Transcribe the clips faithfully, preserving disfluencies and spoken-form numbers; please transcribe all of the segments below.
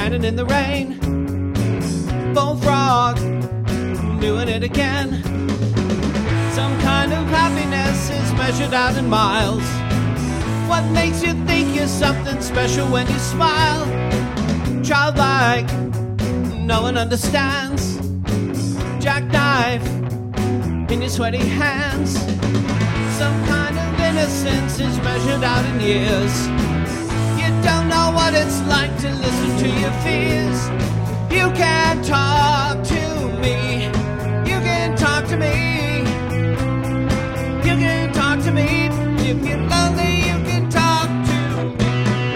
standing in the rain. Bullfrog, doing it again. Some kind of happiness is measured out in miles. What makes you think you're something special when you smile? Childlike, no one understands. Jackknife in your sweaty hands. Some kind of innocence is measured out in years. You don't know what it's like to listen to your fears. You can talk to me. You can talk to me. You can talk to me. If you're lonely, you can talk to me.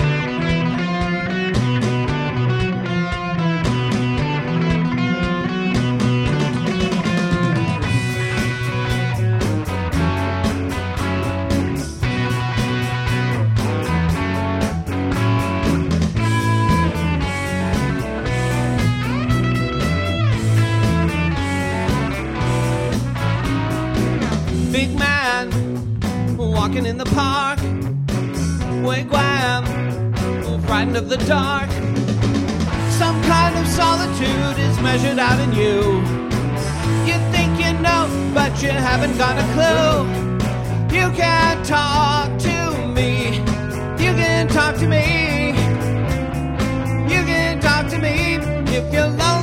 Big man walking in the park, wigwam, frightened of the dark. Some kind of solitude is measured out in you. You think you know, but you haven't got a clue. You can talk to me. You can talk to me. You can talk to me if you're lonely.